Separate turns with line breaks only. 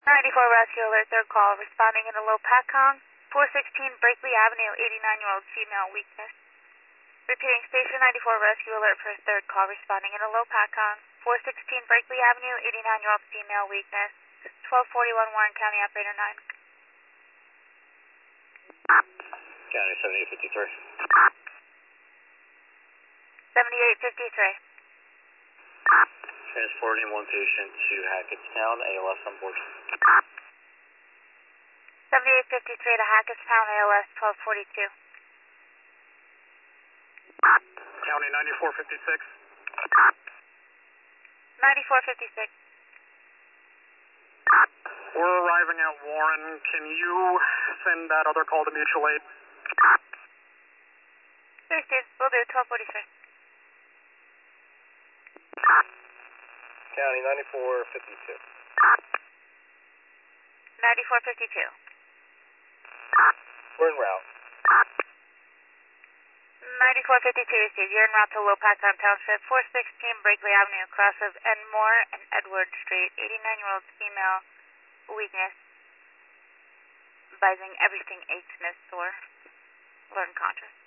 94 Rescue Alert, third call, responding in a low PACON, 416 Berkeley Avenue, 89-year-old female, weakness. Repeating station 94 Rescue Alert for third call, responding in a low PACON, 416 Berkeley Avenue, 89-year-old female, weakness. 1241 Warren County, operator 9.
County 7853.
7853.
Transporting one patient to Hackettstown, ALS on board.
7853 to Hackettstown, ALS 1242.
County 9456.
9456.
We're arriving at Warren. Can you send that other call to mutual aid?
Sure, Steve. We'll do 1243.
County 9452.
9452.
We're en route.
9452 received. You're en route to Low Pacon Township, 416 Berkeley Avenue, cross of Enmore and Edward Street. 89-year-old female, weakness. Advising everything aches, miss, sore. Learn conscious.